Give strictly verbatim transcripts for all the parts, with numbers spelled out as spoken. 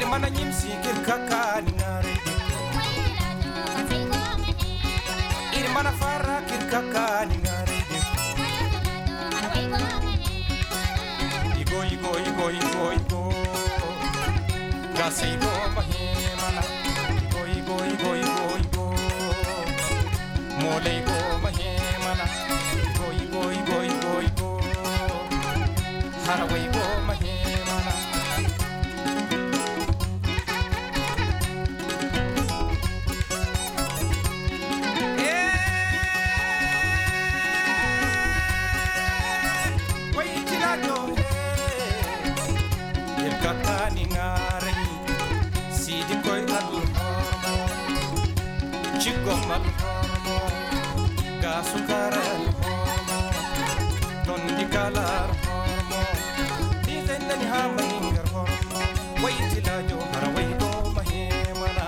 Irmana nyimsi kirkakani ngare Irmana farra kirkakani ngare Igo igo igo igo igo Gase igo mahemana Igo igo igo igo igo Mole igo mahemana Igo igo igo igo igo Harawe igo mahemana Kakani ngari sidi koy al hormo chigom al hormo gasukar al hormo non di kalar hormo di zendani ha maingar hormo way tilajo har way do mahemana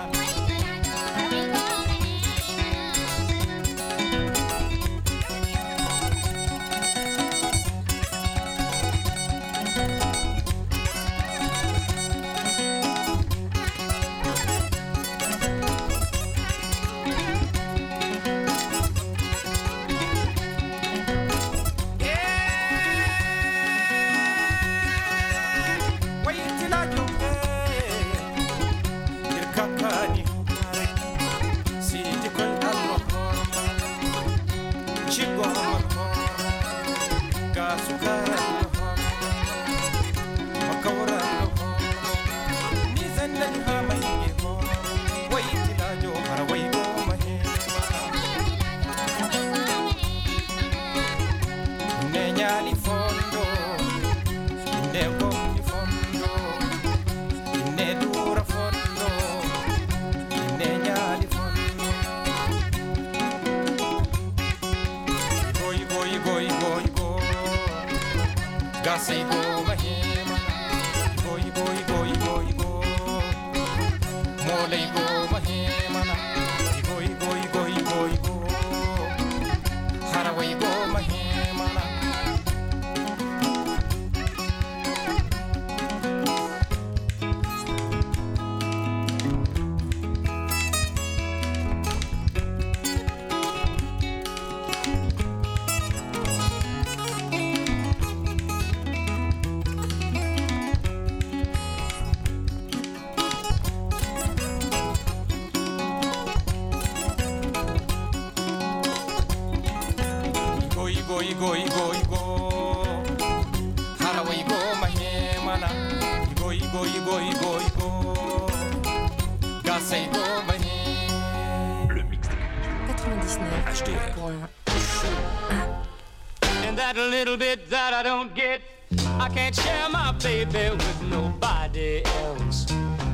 And that little bit that I don't get, I can't share my baby with nobody else.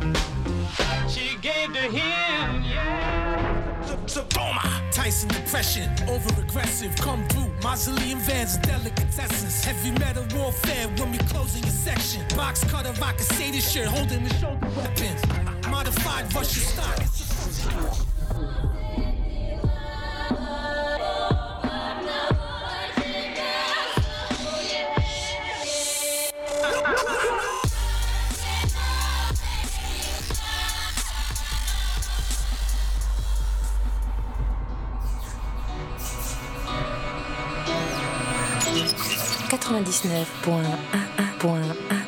She gave to him, yeah. Toma! Tyson depression, over-aggressive, come through. Mausoleum vans, delicatessens. Heavy metal warfare when we closing your section. Box cutter, I can say this shit, holding the shoulder weapons. Modified Russian stock. quatre-vingt-dix-neuf point un point un.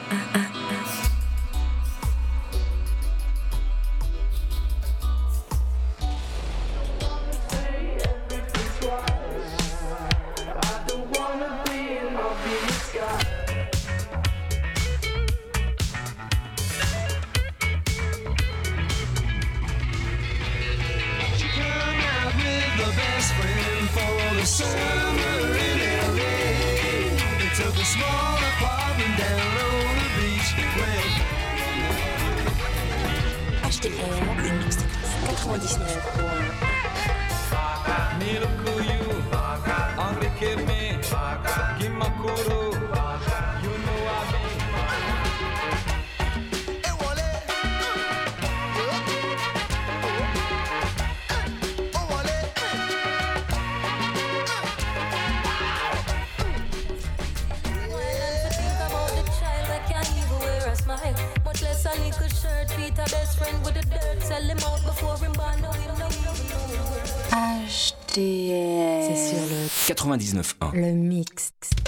Much less Just a little shirt, Peter best friend with the dirt. Sell him out before him born, no him, no him. H D R. C'est sur le quatre-vingt-dix-neuf point un. Le mix.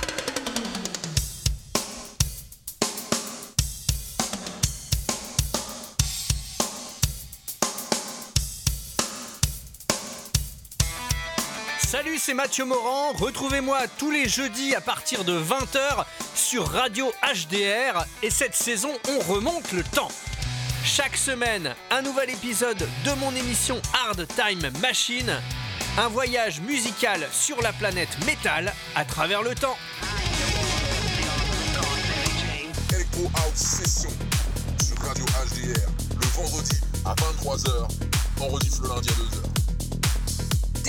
Salut, c'est Mathieu Morand. Retrouvez-moi tous les jeudis à partir de vingt heures sur Radio H D R. Et cette saison, on remonte le temps. Chaque semaine, un nouvel épisode de mon émission Hard Time Machine. Un voyage musical sur la planète métal à travers le temps. Echo Out Session sur Radio H D R le vendredi à vingt-trois heures, en rediff le lundi à deux heures. D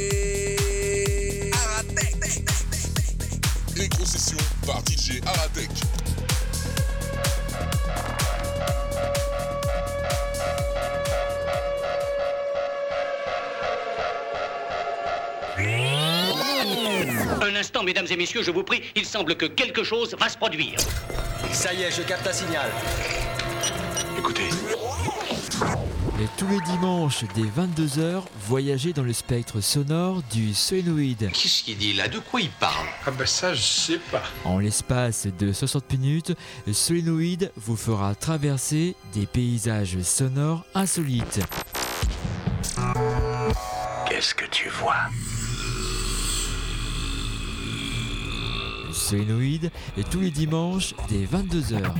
J Aratek. Echo Session par D J Aratek. Un instant, mesdames et messieurs, je vous prie, il semble que quelque chose va se produire. Ça y est, je capte un signal. Écoutez. Et tous les dimanches, dès vingt-deux heures, voyagez dans le spectre sonore du Solénoïde. Qu'est-ce qu'il dit là? De quoi il parle? Ah bah ça, je sais pas. En l'espace de soixante minutes, Solénoïde vous fera traverser des paysages sonores insolites. Qu'est-ce que tu vois? Solénoïde, et tous les dimanches, dès vingt-deux heures.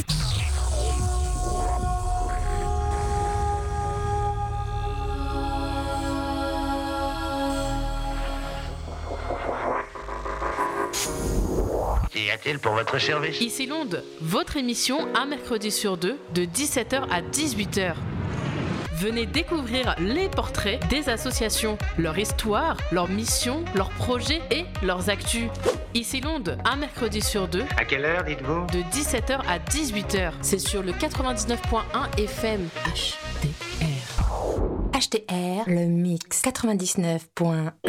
Qu'y a-t-il pour votre service? Ici Londres, votre émission un mercredi sur deux de dix-sept heures à dix-huit heures. Venez découvrir les portraits des associations, leur histoire, leurs missions, leurs projets et leurs actus. Ici Londres, un mercredi sur deux. À quelle heure, dites-vous? De dix-sept heures à dix-huit heures. C'est sur le quatre-vingt-dix-neuf point un F M. H D R. H D R, le mix quatre-vingt-dix-neuf point un.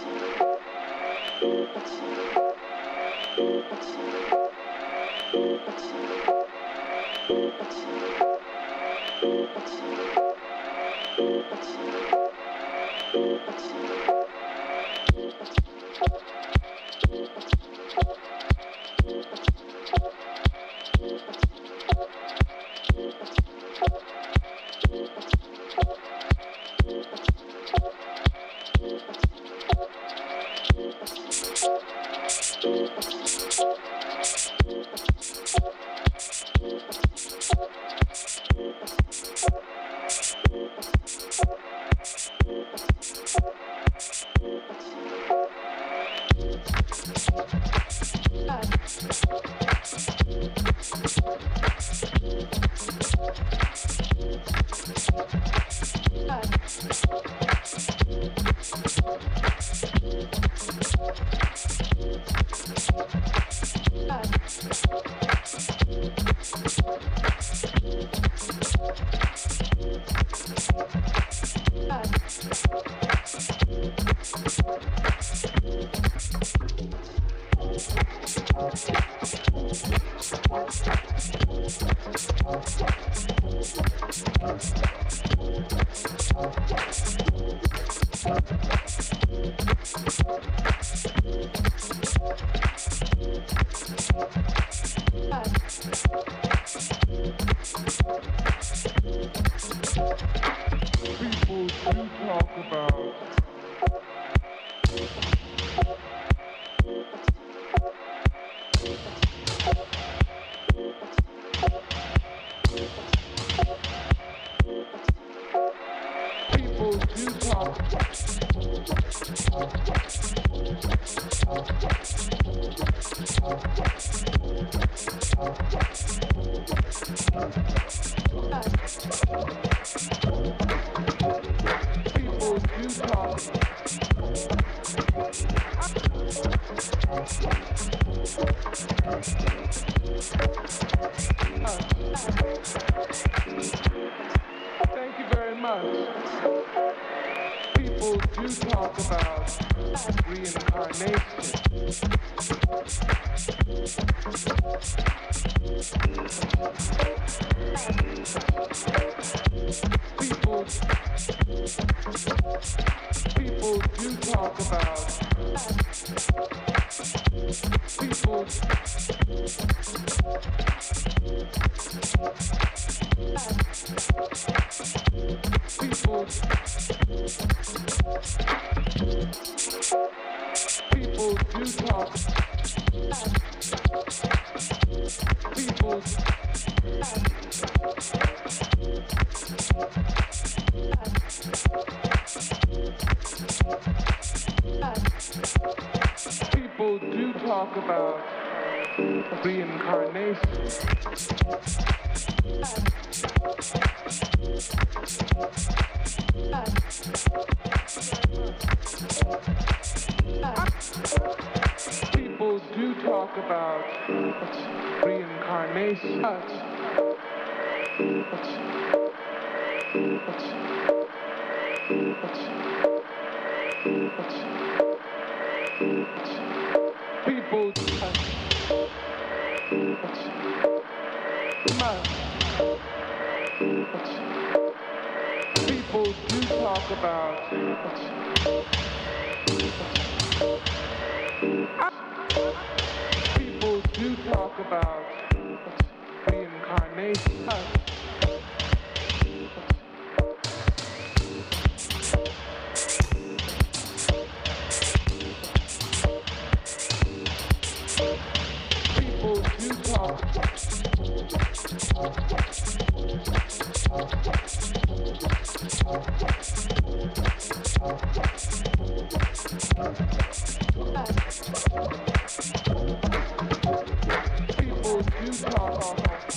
Thank you very much. People do talk about reincarnation. People do talk. People. People do talk about reincarnation. People do talk about reincarnation. People People do talk about People do talk about reincarnation. People do talk. People do talk.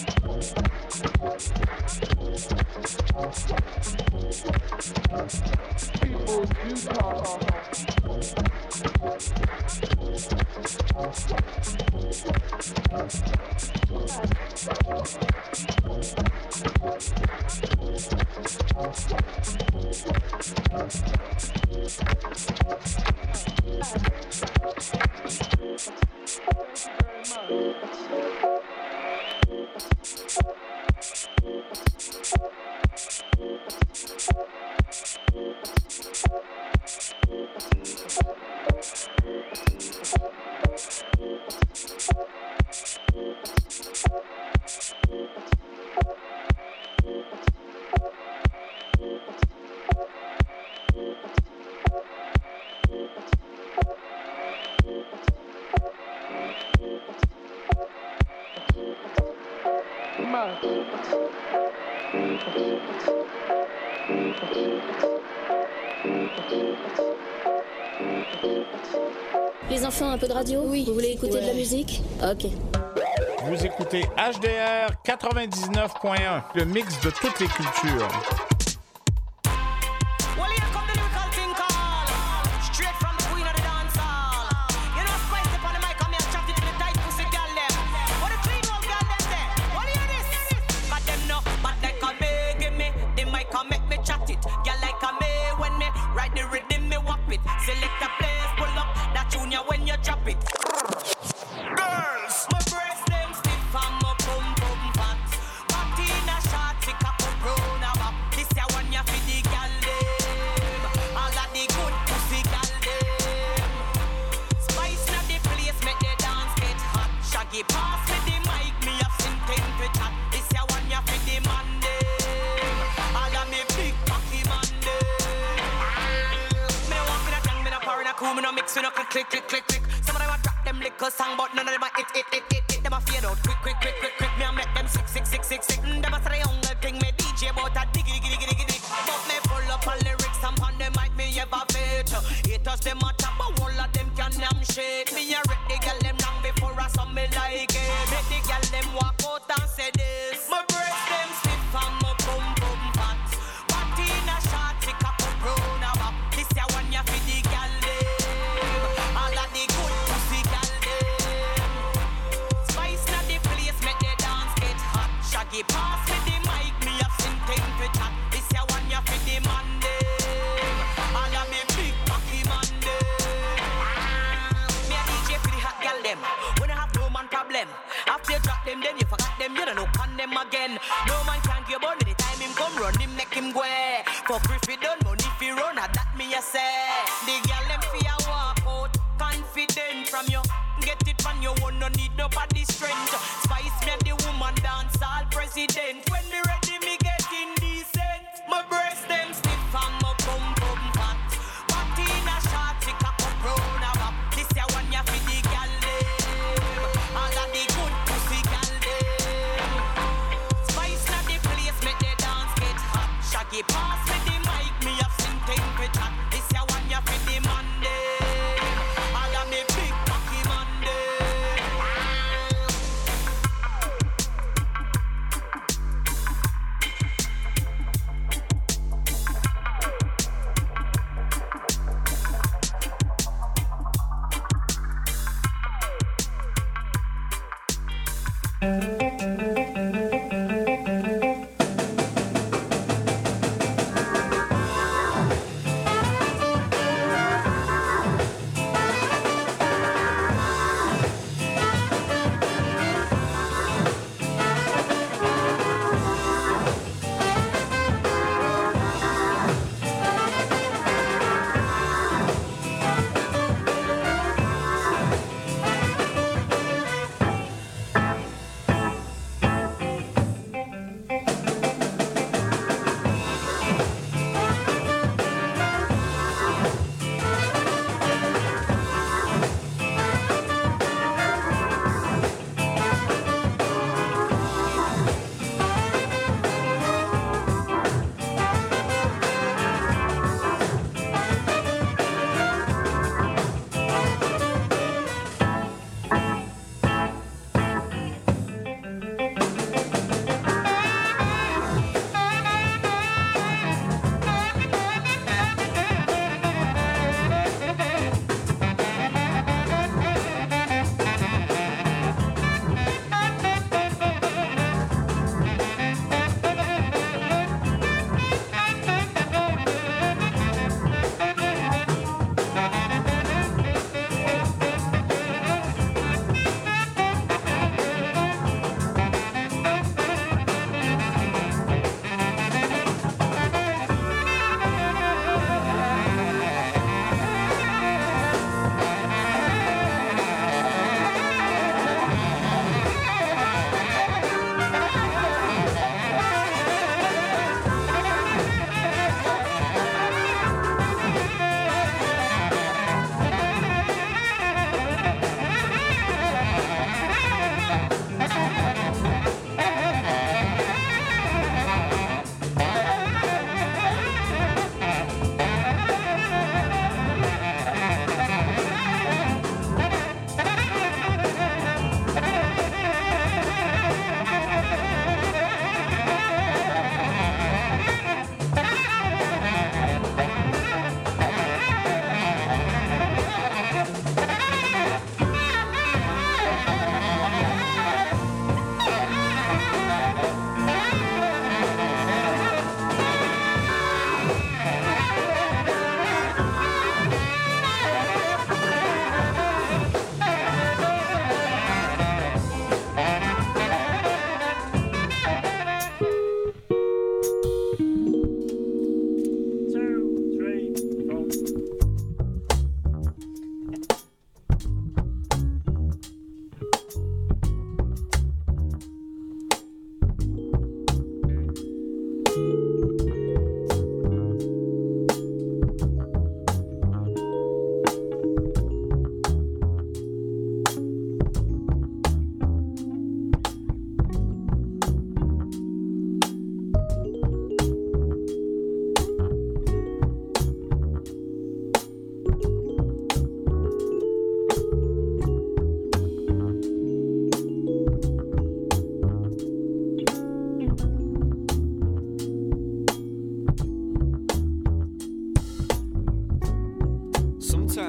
People do talk. Les enfants, un peu de radio? Oui. Vous voulez écouter ouais. de la musique? Ok. Vous écoutez H D R quatre-vingt-dix-neuf point un, le mix de toutes les cultures. Select a place, pull up that junior when you drop it. Girls, my breast them stiff and my bum bum fat. Party in a shot, pick up a brown about. This ya one ya for the gal dem. All of the good pussy gal dem. Spice na the place, make the dance get hot. Shaggy pass me the mic, me have something to chat. This ya one ya for the man dem. All of me big cocky man dem. Cool, me no mix, me no click, click, click, click, click. Some of them a drop them liquor song, but none of them a hit, hit, hit, hit, hit. Them a fade out quick, quick, quick, quick, quick. Me a make them sick, sick, sick, sick, sick. Mm, them a say young thing, me D J about a diggy, diggy, diggy, diggy, diggy. But me full up on lyrics, and on the mic me ever feature. Haters them a tap, but all of them can damn shake. Me a rip the girl them down before I saw me like it. Make the girl them walk out and say this. My breast them stiff and my bum bum fat. Party in a shot, pick up a brown about. This ya one ya for the girl. Shaggy pass me the mic, me have something to chat. This ya one ya for the man dem. All of me big cocky man dem. Me a D J for the hot gal dem. When I have no man problem, after you drop them, then you forgot them. You don't know can them again. No man can give on anytime him come run him make him go. For free fi done money fi run, a that me a say. The gal them fi a walk out confident from you. Get it from your own, no need nobody strength. Spice me and the woman dance all president. When me ready, me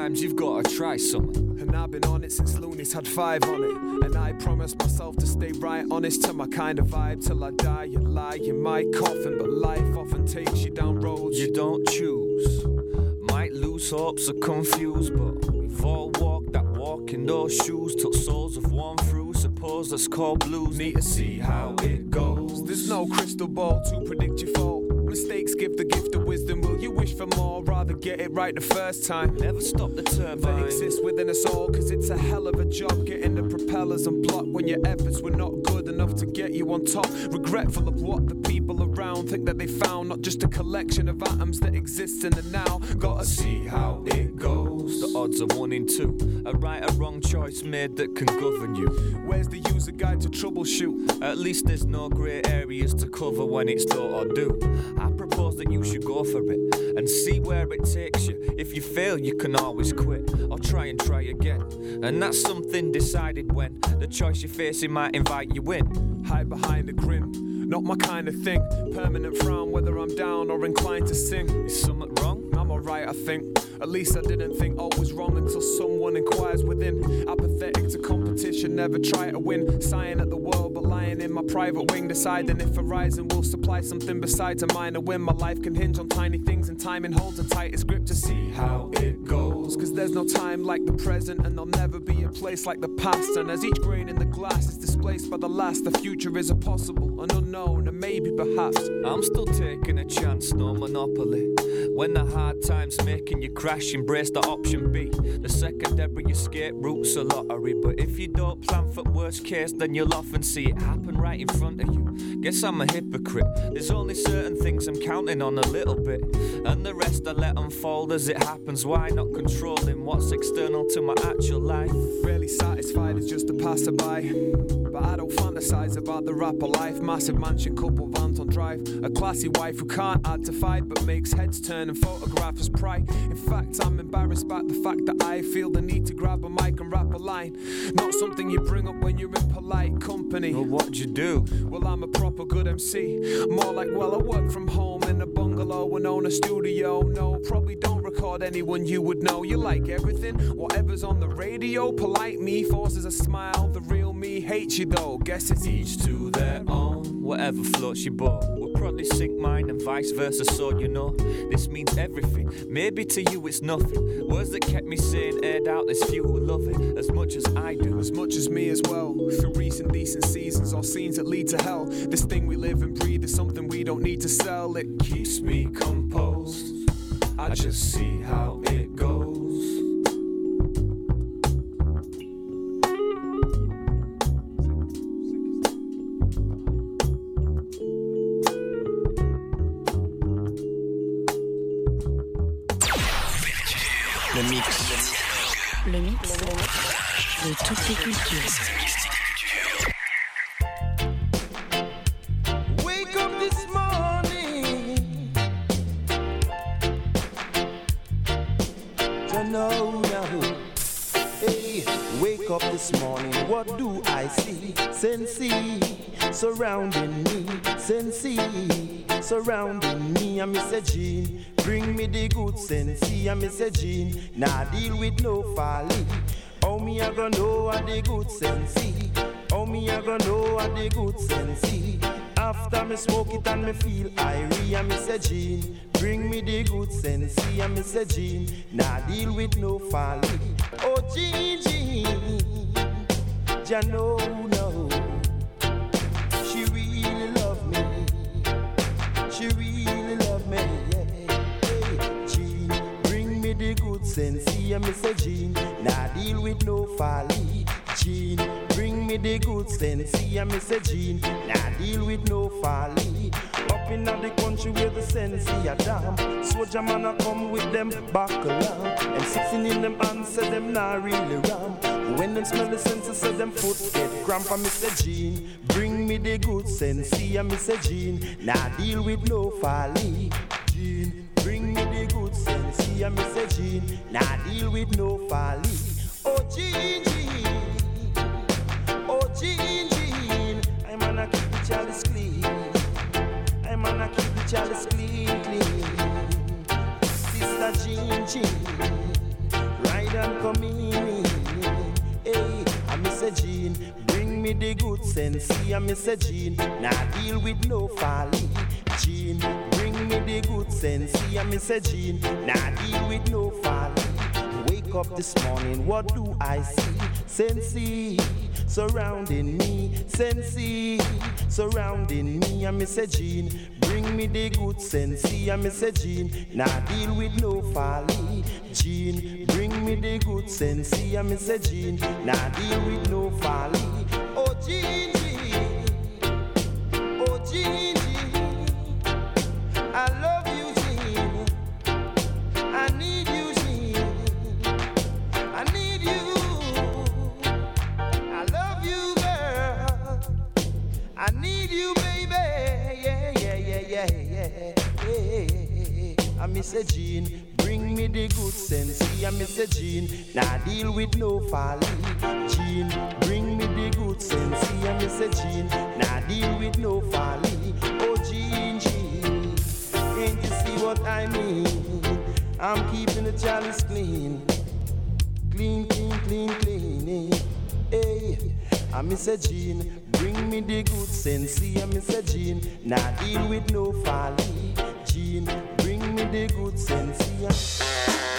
Sometimes you've gotta try something. And I've been on it since Looney's had five on it. And I promised myself to stay right honest to my kind of vibe till I die. You lie in my coffin, but life often takes you down roads you don't choose. Might lose hopes or confused, but we've all walked that walk in those shoes till souls have worn through. Suppose that's called blues. Need to see how it goes. There's no crystal ball to predict your fall. Mistakes give the gift of wisdom. Will you wish for more? Rather get it right the first time. Never stop the turbine that exists within us all. Cause it's a hell of a job getting the propellers unblocked when your efforts were not good enough to get you on top. Regretful of what the people around think that they found. Not just a collection of atoms that exist in the now. Gotta see how it goes. The odds are one in two. A right or wrong choice made that can govern you. Where's the user guide to troubleshoot? At least there's no grey areas to cover when it's don't or do. I propose that you should go for it and see where it takes you. If you fail, you can always quit or try and try again. And that's something decided when the choice you're facing might invite you in. Hide behind a grin, not my kind of thing. Permanent frown whether I'm down or inclined to sing. Is something wrong? I'm alright, I think. At least I didn't think all was wrong until someone inquires within. Apathetic to competition, never try to win. Sighing at the world, but lying in my private wing. Deciding if Horizon will supply something besides a minor win. My life can hinge on tiny things and timing holds a tightest grip to see how it goes. Cause there's no time like the present, and there'll never be a place like the past. And as each grain in the glass is displaced by the last, the future is a possible, an unknown, and maybe perhaps. I'm still taking a chance, no monopoly. When the hard times making you crash, embrace the option B. The secondary escape route's a lottery. But if you don't plan for worst case, then you'll often see it happen right in front of you. Guess I'm a hypocrite. There's only certain things I'm counting on a little bit, and the rest I let unfold as it happens. Why not controlling what's external to my actual life? Rarely satisfied as just a passerby, but I don't fantasize about the rapper life. Massive mansion, couple vans on drive. A classy wife who can't add to fight, but makes heads turn and photographers pry. In fact, I'm embarrassed about the fact that I feel the need to grab a mic and rap a line. Not something you bring up when you're in polite company. Well, what'd you do? Well, I'm a proper good M C. More like, well, I work from home in a bungalow and own a studio. No, probably don't record anyone you would know. You like everything, whatever's on the radio. Polite me forces a smile. The real me hates you though. Guess it's each to their own. Whatever floats your boat will probably sink mine and vice versa. So you know, this means everything. Maybe to you it's nothing. Words that kept me sane aired out. There's few who love it as much as I do. As much as me as well. Through recent decent seasons or scenes that lead to hell. This thing we live and breathe is something we don't need to sell. It keeps me composed. I just see how it goes. Le mix. Le mix de toutes les cultures. Wake up this morning. You know now. Hey, wake up this morning. What do I see? Sensei surrounding me. Sensei surrounding me. I'm Mister Gene. Bring me the good sensei, I'm Mister Gene. Nah, deal with no folly. Oh, me I gonna know what the good sensei. Oh, me I gonna know what the good sensei. After me smoke it and me feel irie, I'm Mister Gene. Bring me the good sensei, I'm Mister Gene. Nah, deal with no folly. Oh, Gene, Gene, ya know, no. She really love me. She really love me, yeah. The good sensei, I'm Mister Gene. Nah, deal with no folly. Gene, bring me the good sensei, I'm Mister Gene. Nah, deal with no folly. Up in the country where the sensei are down, soldier man a come with them buckle on, and sitting in them hands say them nah really ram. When them smell the sensei say them foot get cramp. I'm Mister Gene, bring me the good sensei, I'm Mister Gene. Nah, deal with no folly. Gene, bring me the good sensei, I'm Mister Gene. Nah, deal with no folly. Oh, Gene, Gene. Oh, Gene, Gene. I'm gonna keep the chalice clean. I'm gonna keep the chalice clean, clean. Sister Gene, Gene. Right sense. See, I miss a Jean, nah deal with no folly. Jean, bring me the good sense. See, I miss a Jean, nah deal with no folly. Wake up this morning, what do I see? Sensei surrounding me, sensei surrounding me. I miss a Jean, bring me the good sense. See, I miss a Jean, nah deal with no folly. Jean, bring me the good sense. See, I miss a Jean, nah deal with no folly. Oh Jean, Jean, oh Jean, Jean, I love you, Jean. I need you, Jean. I need you. I love you, girl. I need you, baby. Yeah, yeah, yeah, yeah, yeah. yeah. I miss a Jean. Bring me the good sense. See, I miss a Jean. Nah deal with no folly. Jean, bring me the good sense. See, I miss a Jean. Nah deal with no folly. Oh, Jean, Jean, can't you see what I mean? I'm keeping the chalice clean. Clean, clean, clean, clean. Hey, I miss a Jean. Bring me the good sense. See, I miss a Jean. Nah deal with no folly. Jean, bring me the good sense. See, I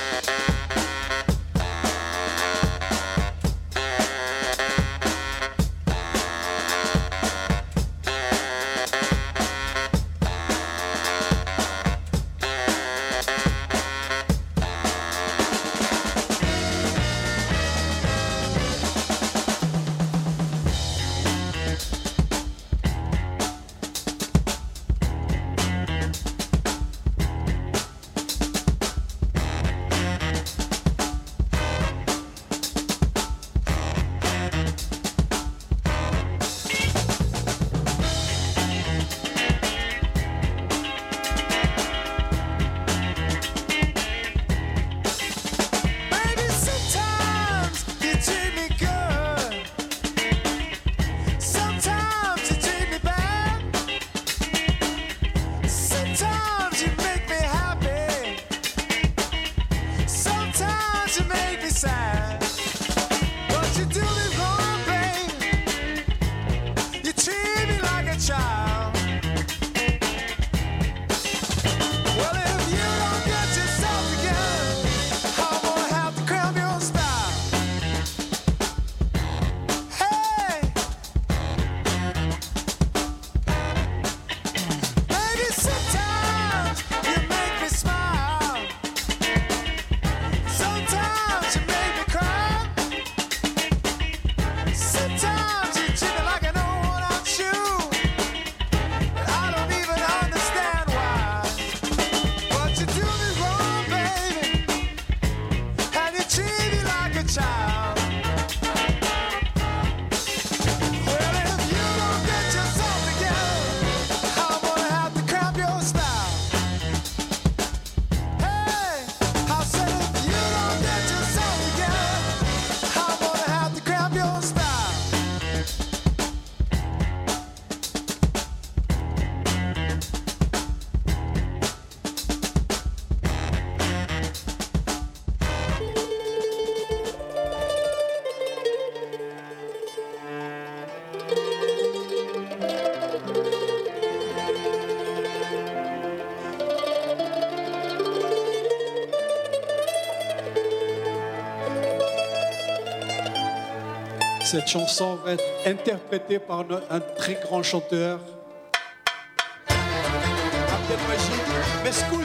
Cette chanson va être interprétée par un très grand chanteur, Abdelmajid Meskoud.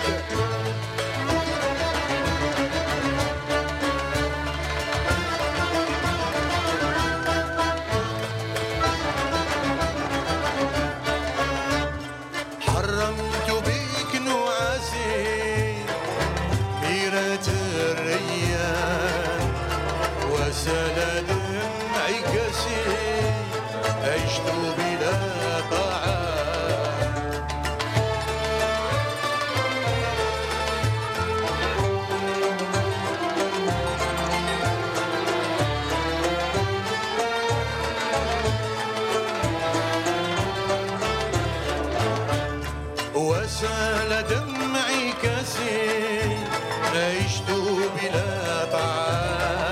وسال دمعي كاسي عشت بلا طعام